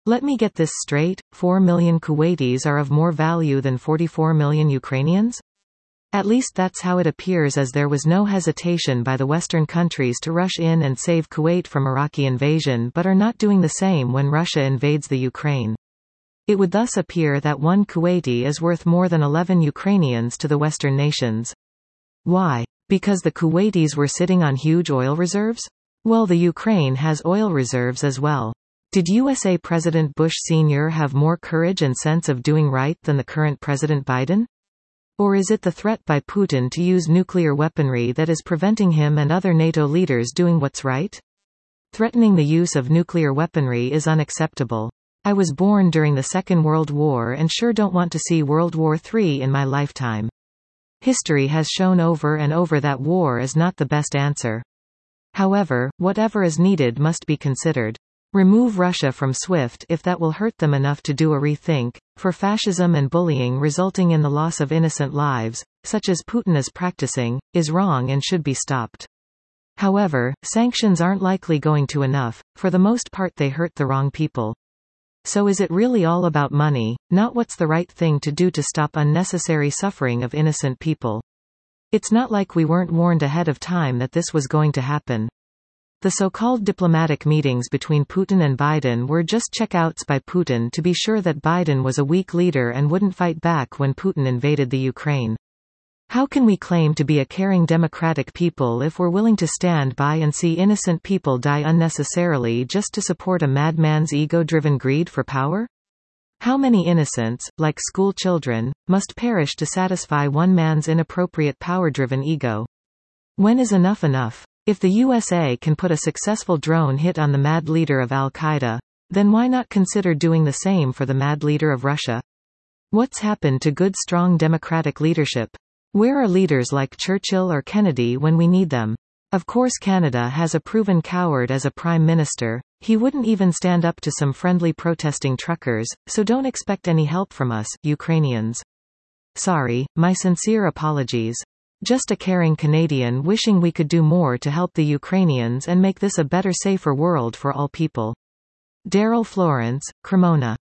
Let me get this straight, 4 million Kuwaitis are of more value than 44 million Ukrainians? At least that's how it appears, as there was no hesitation by the Western countries to rush in and save Kuwait from Iraqi invasion, but are not doing the same when Russia invades the Ukraine. It would thus appear that one Kuwaiti is worth more than 11 Ukrainians to the Western nations. Why? Because the Kuwaitis were sitting on huge oil reserves? Well, the Ukraine has oil reserves as well. Did USA President Bush Sr. have more courage and sense of doing right than the current President Biden? Or is it the threat by Putin to use nuclear weaponry that is preventing him and other NATO leaders doing what's right? Threatening the use of nuclear weaponry is unacceptable. I was born during the Second World War and sure don't want to see World War III in my lifetime. History has shown over and over that war is not the best answer. However, whatever is needed must be considered. Remove Russia from SWIFT if that will hurt them enough to do a rethink, for fascism and bullying resulting in the loss of innocent lives, such as Putin is practicing, is wrong and should be stopped. However, sanctions aren't likely going to enough, for the most part they hurt the wrong people. So is it really all about money, not what's the right thing to do to stop unnecessary suffering of innocent people? It's not like we weren't warned ahead of time that this was going to happen. The so-called diplomatic meetings between Putin and Biden were just checkouts by Putin to be sure that Biden was a weak leader and wouldn't fight back when Putin invaded the Ukraine. How can we claim to be a caring democratic people if we're willing to stand by and see innocent people die unnecessarily just to support a madman's ego-driven greed for power? How many innocents, like school children, must perish to satisfy one man's inappropriate power-driven ego? When is enough enough? If the USA can put a successful drone hit on the mad leader of Al-Qaeda, then why not consider doing the same for the mad leader of Russia? What's happened to good strong democratic leadership? Where are leaders like Churchill or Kennedy when we need them? Of course Canada has a proven coward as a prime minister. He wouldn't even stand up to some friendly protesting truckers, so don't expect any help from us, Ukrainians. Sorry, my sincere apologies. Just a caring Canadian wishing we could do more to help the Ukrainians and make this a better, safer world for all people. Daryl Florence, Cremona.